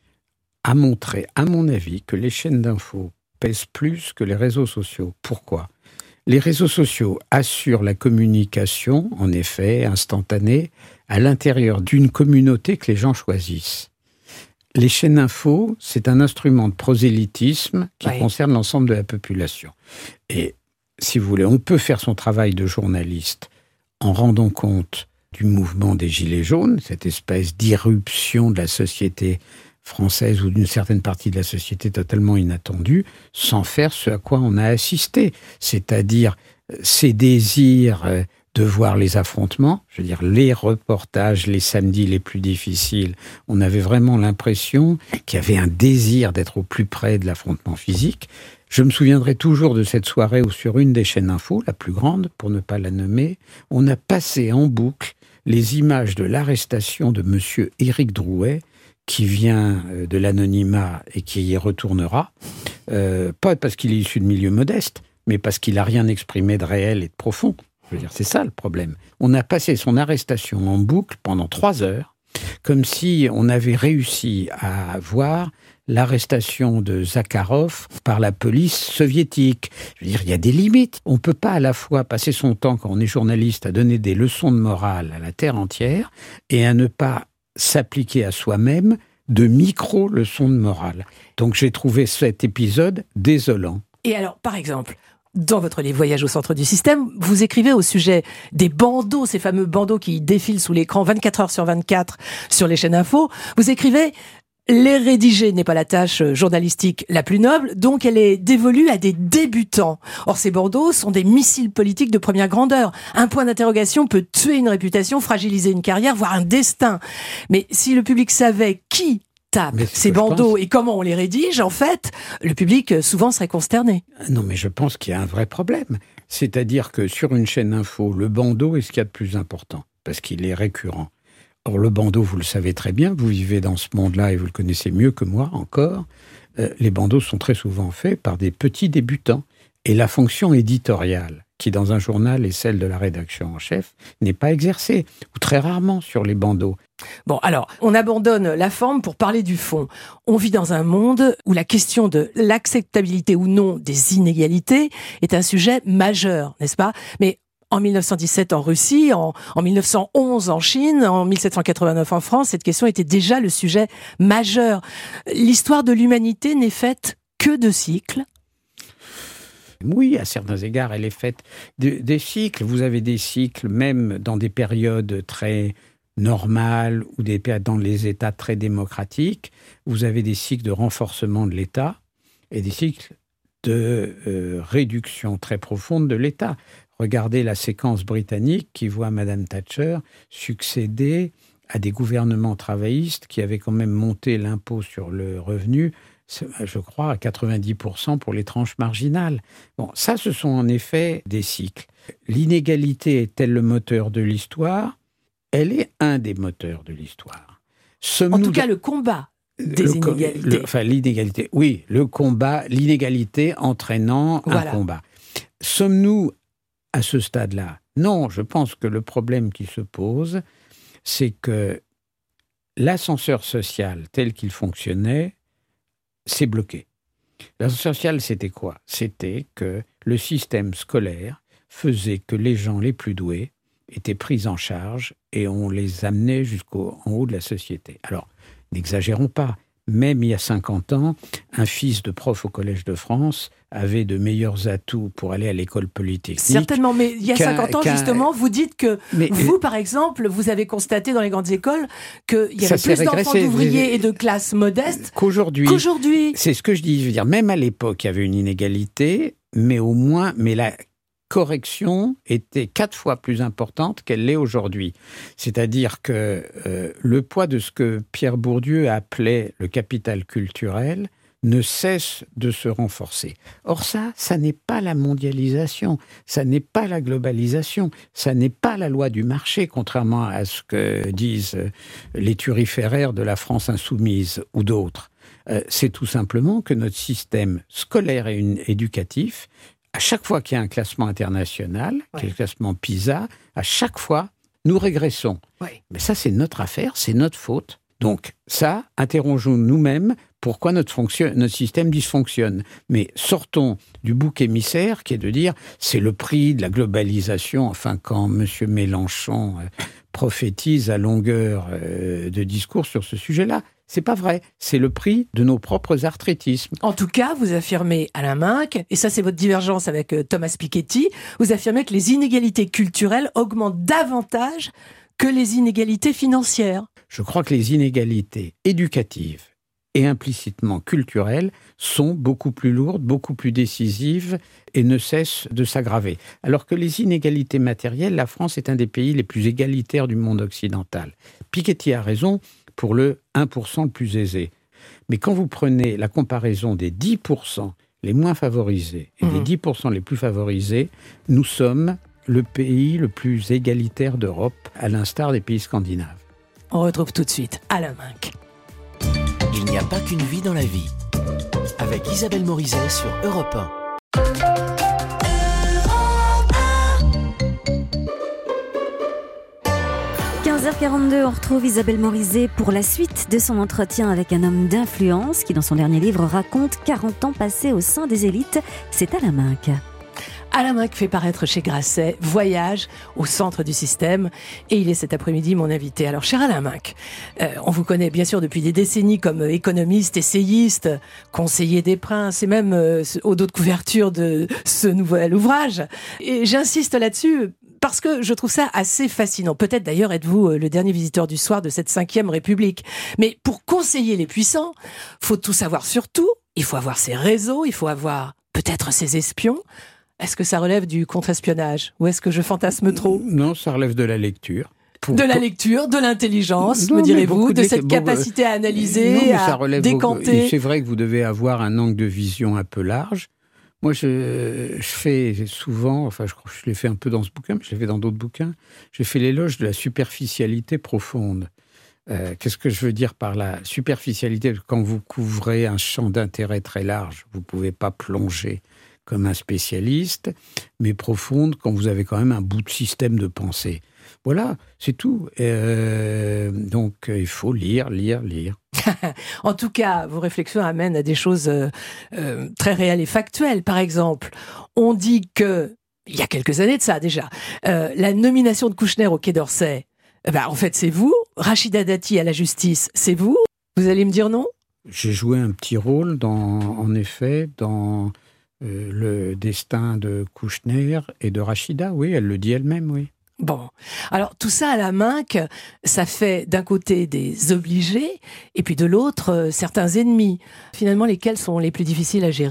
a montré, à mon avis, que les chaînes d'infos pèsent plus que les réseaux sociaux. Pourquoi ? Les réseaux sociaux assurent la communication, en effet, instantanée, à l'intérieur d'une communauté que les gens choisissent. Les chaînes d'infos, c'est un instrument de prosélytisme qui oui. concerne l'ensemble de la population. Et, si vous voulez, on peut faire son travail de journaliste en rendant compte du mouvement des Gilets jaunes, cette espèce d'irruption de la société française ou d'une certaine partie de la société totalement inattendue, sans faire ce à quoi on a assisté, c'est-à-dire ces désirs de voir les affrontements, je veux dire les reportages, les samedis les plus difficiles, on avait vraiment l'impression qu'il y avait un désir d'être au plus près de l'affrontement physique. Je me souviendrai toujours de cette soirée où sur une des chaînes d'infos, la plus grande, pour ne pas la nommer, on a passé en boucle les images de l'arrestation de monsieur Éric Drouet, qui vient de l'anonymat et qui y retournera, euh, pas parce qu'il est issu de milieu modeste, mais parce qu'il n'a rien exprimé de réel et de profond. Je veux dire, c'est ça le problème. On a passé son arrestation en boucle pendant trois heures, comme si on avait réussi à voir l'arrestation de Zakharov par la police soviétique. Je veux dire, il y a des limites. On ne peut pas à la fois passer son temps, quand on est journaliste, à donner des leçons de morale à la terre entière et à ne pas s'appliquer à soi-même de micro-leçons de morale. Donc j'ai trouvé cet épisode désolant. Et alors, par exemple, dans votre livre Voyage au centre du système, vous écrivez au sujet des bandeaux, ces fameux bandeaux qui défilent sous l'écran vingt-quatre heures sur vingt-quatre sur les chaînes info. Vous écrivez « Les rédiger n'est pas la tâche journalistique la plus noble, donc elle est dévolue à des débutants. Or, ces bandeaux sont des missiles politiques de première grandeur. Un point d'interrogation peut tuer une réputation, fragiliser une carrière, voire un destin. Mais si le public savait qui tape ces bandeaux et comment on les rédige, en fait, le public souvent serait consterné. » Non, mais je pense qu'il y a un vrai problème. C'est-à-dire que sur une chaîne info, le bandeau est ce qu'il y a de plus important, parce qu'il est récurrent. Or, le bandeau, vous le savez très bien, vous vivez dans ce monde-là et vous le connaissez mieux que moi encore. Euh, les bandeaux sont très souvent faits par des petits débutants. Et la fonction éditoriale, qui dans un journal est celle de la rédaction en chef, n'est pas exercée, ou très rarement sur les bandeaux. Bon, alors, on abandonne la forme pour parler du fond. On vit dans un monde où la question de l'acceptabilité ou non des inégalités est un sujet majeur, n'est-ce pas ? Mais en mille neuf cent dix-sept en Russie, en, en mille neuf cent onze en Chine, en mille sept cent quatre-vingt-neuf en France, cette question était déjà le sujet majeur. L'histoire de l'humanité n'est faite que de cycles. Oui, à certains égards, elle est faite de, des cycles. Vous avez des cycles, même dans des périodes très normales ou des périodes dans les États très démocratiques. Vous avez des cycles de renforcement de l'État et des cycles de euh, réduction très profonde de l'État. Regardez la séquence britannique qui voit Madame Thatcher succéder à des gouvernements travaillistes qui avaient quand même monté l'impôt sur le revenu, je crois, à quatre-vingt-dix pour cent pour les tranches marginales. Bon, ça, ce sont en effet des cycles. L'inégalité est-elle le moteur de l'histoire ? Elle est un des moteurs de l'histoire. En tout cas, le combat des le, inégalités. Le, enfin, l'inégalité, oui, le combat, l'inégalité entraînant voilà. un combat. Sommes-nous à ce stade-là? Non, je pense que le problème qui se pose, c'est que l'ascenseur social tel qu'il fonctionnait s'est bloqué. L'ascenseur social, c'était quoi? C'était que le système scolaire faisait que les gens les plus doués étaient pris en charge et on les amenait jusqu'en haut de la société. Alors, n'exagérons pas. Même il y a cinquante ans, un fils de prof au Collège de France avait de meilleurs atouts pour aller à l'école polytechnique. Certainement, mais il y a cinquante ans, justement, vous dites que mais, vous, par exemple, vous avez constaté dans les grandes écoles qu'il y avait plus d'enfants d'ouvriers et de classes modestes qu'aujourd'hui. qu'aujourd'hui. C'est ce que je dis. Je veux dire, même à l'époque, il y avait une inégalité, mais au moins, mais la correction était quatre fois plus importante qu'elle l'est aujourd'hui. C'est-à-dire que euh, le poids de ce que Pierre Bourdieu appelait le capital culturel ne cesse de se renforcer. Or ça, ça n'est pas la mondialisation, ça n'est pas la globalisation, ça n'est pas la loi du marché, contrairement à ce que disent les turiféraires de la France insoumise ou d'autres. Euh, c'est tout simplement que notre système scolaire et une, éducatif, à chaque fois qu'il y a un classement international, ouais. qui est le classement PISA, à chaque fois, nous régressons. Ouais. Mais ça, c'est notre affaire, c'est notre faute. Donc ça, interrogeons nous-mêmes pourquoi notre, fonction, notre système dysfonctionne. Mais sortons du bouc émissaire qui est de dire c'est le prix de la globalisation. Enfin, quand M. Mélenchon euh, prophétise à longueur euh, de discours sur ce sujet-là, c'est pas vrai. C'est le prix de nos propres arthrétismes. En tout cas, vous affirmez, Alain Minc, et ça c'est votre divergence avec euh, Thomas Piketty, vous affirmez que les inégalités culturelles augmentent davantage que les inégalités financières. Je crois que les inégalités éducatives et implicitement culturelles sont beaucoup plus lourdes, beaucoup plus décisives et ne cessent de s'aggraver. Alors que les inégalités matérielles, la France est un des pays les plus égalitaires du monde occidental. Piketty a raison pour le un pour cent le plus aisé. Mais quand vous prenez la comparaison des dix pour cent les moins favorisés et mmh. des dix pour cent les plus favorisés, nous sommes le pays le plus égalitaire d'Europe, à l'instar des pays scandinaves. On retrouve tout de suite Alain Minc. Il n'y a pas qu'une vie dans la vie. Avec Isabelle Morizet sur Europe un. quinze heures quarante-deux, on retrouve Isabelle Morizet pour la suite de son entretien avec un homme d'influence qui, dans son dernier livre, raconte quarante ans passés au sein des élites. C'est Alain Minc. Alain Minc fait paraître chez Grasset Voyage au centre du système et il est cet après-midi mon invité. Alors, cher Alain Minc, euh, on vous connaît bien sûr depuis des décennies comme économiste, essayiste, conseiller des princes et même euh, au dos de couverture de ce nouvel ouvrage. Et j'insiste là-dessus parce que je trouve ça assez fascinant. Peut-être d'ailleurs êtes-vous le dernier visiteur du soir de cette cinquième République. Mais pour conseiller les puissants, faut tout savoir sur tout. Il faut avoir ses réseaux, il faut avoir peut-être ses espions. Est-ce que ça relève du contre-espionnage ou est-ce que je fantasme trop ? Non, ça relève de la lecture. Pour... De la lecture, de l'intelligence, non, me direz-vous, de cette capacité à analyser, non, à ça relève décanter. Beaucoup... C'est vrai que vous devez avoir un angle de vision un peu large. Moi, je, je fais souvent, enfin, je crois que je l'ai fait un peu dans ce bouquin, mais je l'ai fait dans d'autres bouquins, j'ai fait l'éloge de la superficialité profonde. Euh, qu'est-ce que je veux dire par la superficialité ? Quand vous couvrez un champ d'intérêt très large, vous ne pouvez pas plonger comme un spécialiste, mais profonde quand vous avez quand même un bout de système de pensée. Voilà, c'est tout. Euh, donc, il faut lire, lire, lire. En tout cas, vos réflexions amènent à des choses euh, euh, très réelles et factuelles. Par exemple, on dit que, il y a quelques années de ça déjà, euh, la nomination de Kouchner au Quai d'Orsay, eh ben, en fait, c'est vous. Rachida Dati à la justice, c'est vous. Vous allez me dire non ? J'ai joué un petit rôle, dans, en effet, dans... Euh, le destin de Kouchner et de Rachida, oui, elle le dit elle-même, oui. Bon, alors tout ça à la Minc, ça fait d'un côté des obligés, et puis de l'autre, euh, certains ennemis. Finalement, lesquels sont les plus difficiles à gérer ?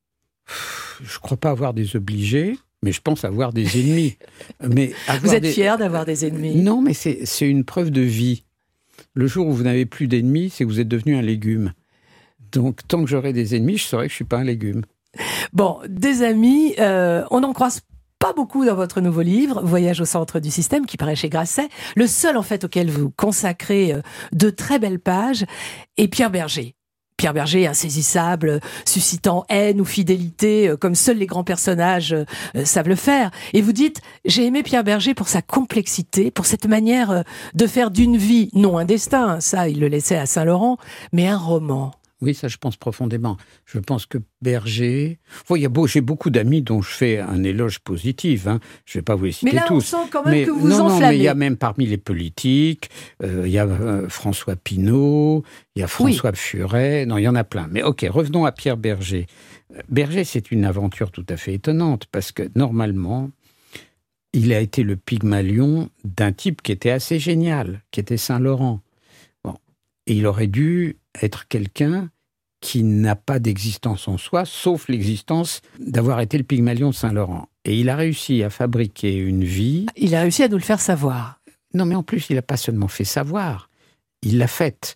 Je ne crois pas avoir des obligés, mais je pense avoir des ennemis. mais avoir vous êtes des... fier d'avoir des ennemis ? Non, mais c'est, c'est une preuve de vie. Le jour où vous n'avez plus d'ennemis, c'est que vous êtes devenu un légume. Donc, tant que j'aurai des ennemis, je saurai que je ne suis pas un légume. Bon, des amis, euh, on n'en croise pas beaucoup dans votre nouveau livre, Voyage au centre du système, qui paraît chez Grasset. Le seul, en fait, auquel vous consacrez euh, de très belles pages est Pierre Berger. Pierre Berger, insaisissable, suscitant haine ou fidélité, euh, comme seuls les grands personnages euh, savent le faire. Et vous dites, j'ai aimé Pierre Berger pour sa complexité, pour cette manière euh, de faire d'une vie, non un destin, ça, il le laissait à Saint-Laurent, mais un roman. Oui, ça, je pense profondément. Je pense que Berger... Bon, il y a beau, j'ai beaucoup d'amis dont je fais un éloge positif. Hein. Je ne vais pas vous les citer tous. Mais là, tous. on sent quand même mais, que vous non, enflammez. Non, mais il y a même parmi les politiques, euh, il y a euh, François Pinault, il y a François oui. Furet. Non, il y en a plein. Mais ok, revenons à Pierre Berger. Berger, c'est une aventure tout à fait étonnante parce que, normalement, il a été le Pygmalion d'un type qui était assez génial, qui était Saint-Laurent. Bon. Et il aurait dû être quelqu'un qui n'a pas d'existence en soi, sauf l'existence d'avoir été le Pygmalion de Saint-Laurent. Et il a réussi à fabriquer une vie... Il a réussi à nous le faire savoir. Non, mais en plus, il n'a pas seulement fait savoir, il l'a faite.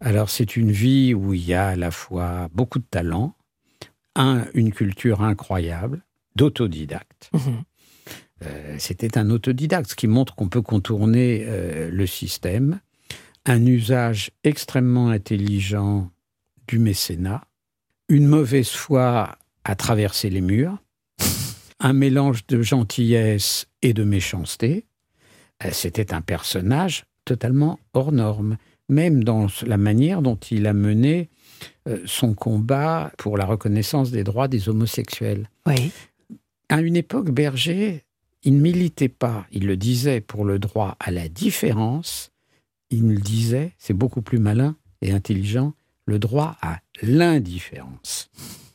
Alors, c'est une vie où il y a à la fois beaucoup de talent, un, une culture incroyable, d'autodidacte. Mmh. Euh, c'était un autodidacte, ce qui montre qu'on peut contourner euh, le système. Un usage extrêmement intelligent du mécénat. Une mauvaise foi à traverser les murs. Un mélange de gentillesse et de méchanceté. Euh, c'était un personnage totalement hors norme, même dans la manière dont il a mené euh, son combat pour la reconnaissance des droits des homosexuels. Oui. À une époque, Berger, il ne militait pas, il le disait, pour le droit à la différence. Il le disait, c'est beaucoup plus malin et intelligent, le droit à l'indifférence.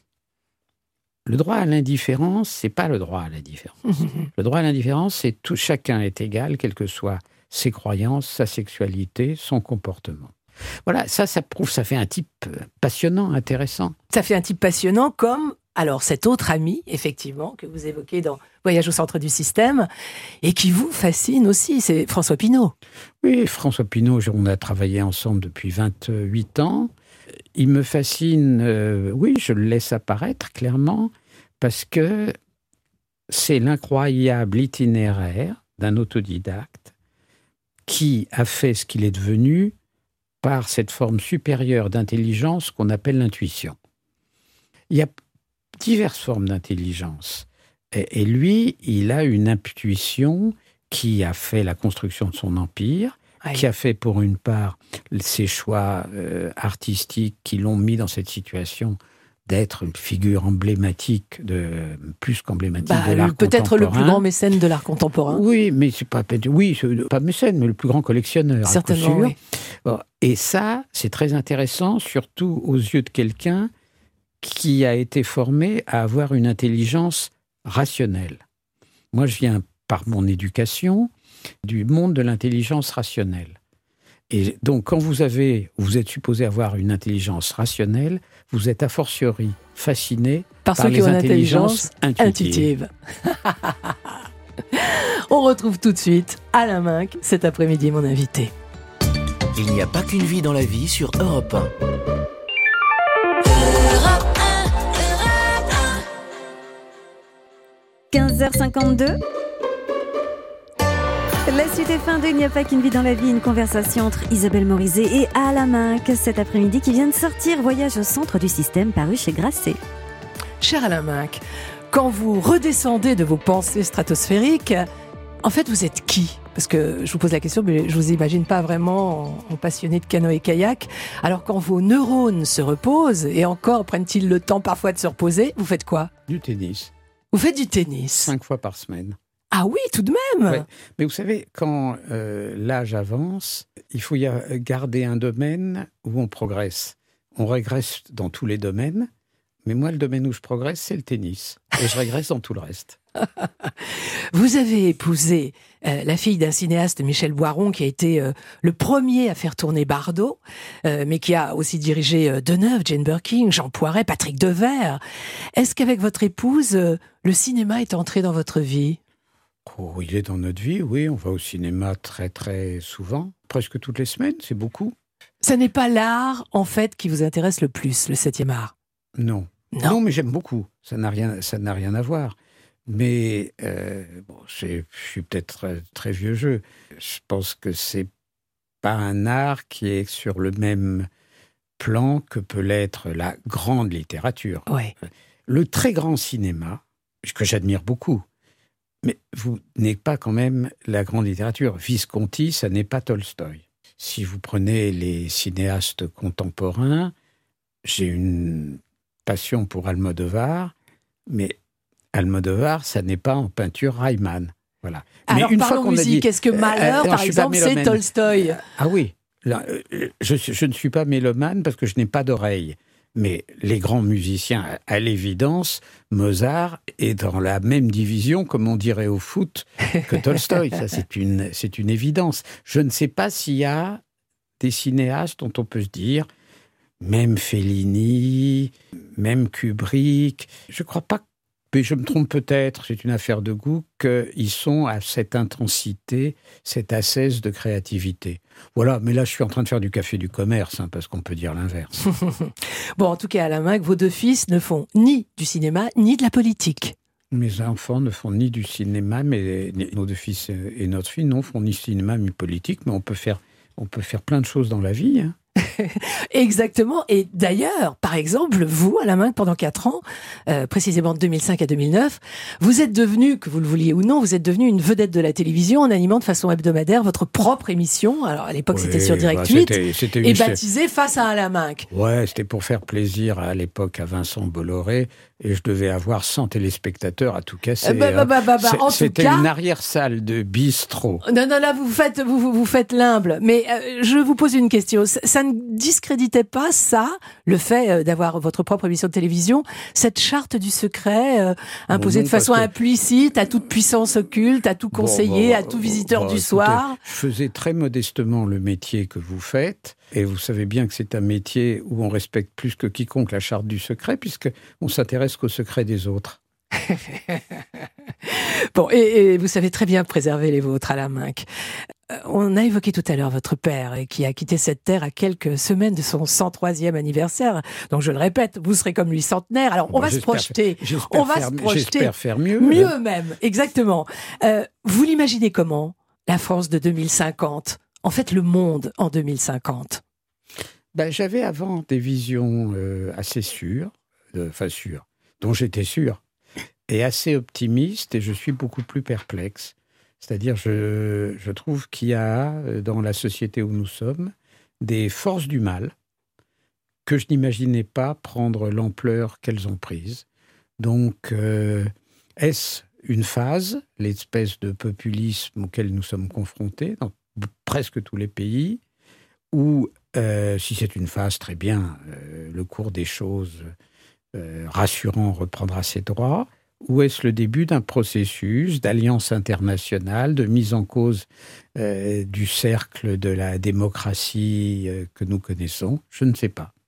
Le droit à l'indifférence, c'est pas le droit à la différence. Le droit à l'indifférence, c'est tout, chacun est égal, quelles que soient ses croyances, sa sexualité, son comportement. Voilà, ça, ça prouve, ça fait un type passionnant, intéressant. Ça fait un type passionnant comme, alors, cet autre ami, effectivement, que vous évoquez dans Voyage au centre du système, et qui vous fascine aussi, c'est François Pinault. Oui, François Pinault, on a travaillé ensemble depuis vingt-huit ans. Il me fascine, euh, oui, je le laisse apparaître clairement, parce que c'est l'incroyable itinéraire d'un autodidacte qui a fait ce qu'il est devenu par cette forme supérieure d'intelligence qu'on appelle l'intuition. Il y a diverses formes d'intelligence. Et, et lui, il a une intuition qui a fait la construction de son empire, oui. qui a fait pour une part ses choix euh, artistiques qui l'ont mis dans cette situation d'être une figure emblématique, de, plus qu'emblématique bah, de l'art peut-être contemporain. Le plus grand mécène de l'art contemporain. Oui, mais c'est pas, oui, c'est pas mécène, mais le plus grand collectionneur. Certainement, oui. Et ça, c'est très intéressant, surtout aux yeux de quelqu'un qui a été formé à avoir une intelligence rationnelle. Moi, je viens, par mon éducation, du monde de l'intelligence rationnelle. Et donc, quand vous avez, vous êtes supposé avoir une intelligence rationnelle, vous êtes a fortiori fasciné par, par les intelligences intuitives. intuitive. On retrouve tout de suite Alain Minc, cet après-midi, mon invité. Il n'y a pas qu'une vie dans la vie sur Europe un. quinze heures cinquante-deux. La suite est fin de Il n'y a pas qu'une vie dans la vie, une conversation entre Isabelle Morizet et Alain Minc cet après-midi qui vient de sortir Voyage au centre du système paru chez Grasset. Cher Alain Minc, quand vous redescendez de vos pensées stratosphériques, en fait vous êtes qui ? Parce que je vous pose la question, mais je vous imagine pas vraiment en, en passionné de canoë-kayak. Alors quand vos neurones se reposent, et encore prennent-ils le temps parfois de se reposer, vous faites quoi ? Du tennis. Vous faites du tennis ? Cinq fois par semaine. Ah oui, tout de même. Ouais. Mais vous savez, quand euh, l'âge avance, il faut y a, garder un domaine où on progresse. On régresse dans tous les domaines, mais moi, le domaine où je progresse, c'est le tennis. Et je régresse dans tout le reste. Vous avez épousé euh, la fille d'un cinéaste, Michel Boiron, qui a été euh, le premier à faire tourner Bardot, euh, mais qui a aussi dirigé euh, Deneuve, Jane Birkin, Jean Poiret, Patrick Devers. Est-ce qu'avec votre épouse, euh, le cinéma est entré dans votre vie ? Oh, il est dans notre vie, oui. On va au cinéma très, très souvent. Presque toutes les semaines, c'est beaucoup. Ça n'est pas l'art, en fait, qui vous intéresse le plus, le septième art ? Non. Non. Non, mais j'aime beaucoup. Ça n'a rien, ça n'a rien à voir. Mais euh, bon, c'est, je suis peut-être très, très vieux jeu. Je pense que c'est pas un art qui est sur le même plan que peut l'être la grande littérature. Ouais. Le très grand cinéma, que j'admire beaucoup, mais vous n'êtes pas quand même la grande littérature. Visconti, ça n'est pas Tolstoï. Si vous prenez les cinéastes contemporains, j'ai une passion pour Almodovar, mais Almodovar, ça n'est pas en peinture Reimann. Voilà. Alors, mais une parlons fois qu'on musique. a dit, Est-ce que Malheur, euh, par exemple, c'est Tolstoï ? Ah oui. Là, je, je ne suis pas mélomane parce que je n'ai pas d'oreille. Mais les grands musiciens, à l'évidence, Mozart est dans la même division, comme on dirait au foot, que Tolstoï. Ça, c'est une, c'est une évidence. Je ne sais pas s'il y a des cinéastes dont on peut se dire, même Fellini, même Kubrick, je ne crois pas Mais je me trompe peut-être, c'est une affaire de goût, qu'ils sont à cette intensité, cette ascèse de créativité. Voilà, mais là je suis en train de faire du café du commerce, hein, parce qu'on peut dire l'inverse. Bon, en tout cas, Alain Minc, vos deux fils ne font ni du cinéma, ni de la politique. Mes enfants ne font ni du cinéma, mais nos deux fils et notre fille ne font ni cinéma ni politique, mais on peut faire, on peut faire plein de choses dans la vie, hein. Exactement. Et d'ailleurs, par exemple, vous, Alain Minc, pendant quatre ans, euh, précisément de deux mille cinq à deux mille neuf, vous êtes devenu, que vous le vouliez ou non, vous êtes devenu une vedette de la télévision en animant de façon hebdomadaire votre propre émission. Alors à l'époque, oui, c'était sur Direct huit, bah c'était, c'était et baptisé Face à Alain Minc. Ouais, c'était pour faire plaisir à l'époque à Vincent Bolloré. Et je devais avoir cent téléspectateurs à tout casser. Bah, bah, bah, bah, bah, en C'était tout cas, une arrière-salle de bistrot. Non, non, là, vous faites, vous, vous, vous faites l'humble. Mais euh, je vous pose une question. Ça, ça ne discréditait pas, ça, le fait euh, d'avoir votre propre émission de télévision, cette charte du secret euh, imposée bon, non, de façon que... implicite à toute puissance occulte, à tout conseiller, bon, bon, à tout visiteur bon, du écoutez, soir. Je faisais très modestement le métier que vous faites. Et vous savez bien que c'est un métier où on respecte plus que quiconque la charte du secret, puisqu'on s'intéresse qu'au secret des autres. Bon, et, et vous savez très bien préserver les vôtres, Alain Minc. On a évoqué tout à l'heure votre père, et qui a quitté cette terre à quelques semaines de son cent troisième anniversaire. Donc je le répète, vous serez comme lui centenaire. Alors on bah, va se projeter. On va faire, se projeter. J'espère faire mieux. Mieux là. même, exactement. Euh, vous l'imaginez comment, la France de deux mille cinquante ? En fait, le monde en deux mille cinquante. Ben, j'avais avant des visions euh, assez sûres, enfin euh, sûres, dont j'étais sûr, et assez optimistes, et je suis beaucoup plus perplexe. C'est-à-dire, je, je trouve qu'il y a, dans la société où nous sommes, des forces du mal que je n'imaginais pas prendre l'ampleur qu'elles ont prise. Donc, euh, est-ce une phase, l'espèce de populisme auquel nous sommes confrontés dans presque tous les pays, ou euh, si c'est une phase, très bien, euh, le cours des choses euh, rassurant reprendra ses droits, ou est-ce le début d'un processus d'alliance internationale, de mise en cause euh, du cercle de la démocratie euh, que nous connaissons ? Je ne sais pas.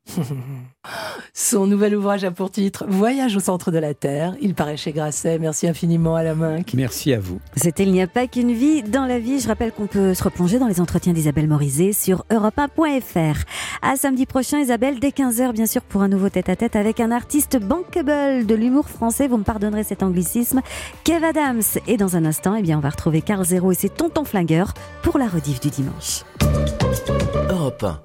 Son nouvel ouvrage a pour titre « Voyage au centre de la Terre ». Il paraît chez Grasset. Merci infiniment, Alain Minc. Merci à vous. C'était « Il n'y a pas qu'une vie dans la vie ». Je rappelle qu'on peut se replonger dans les entretiens d'Isabelle Morizet sur europe un point f r. À samedi prochain, Isabelle, dès quinze heures, bien sûr, pour un nouveau tête-à-tête avec un artiste bankable de l'humour français. Vous me pardonnerez cet anglicisme. Kev Adams. Et dans un instant, eh bien, on va retrouver Carl Zero et ses Tontons Flingueurs pour la rediff du dimanche. Europe un.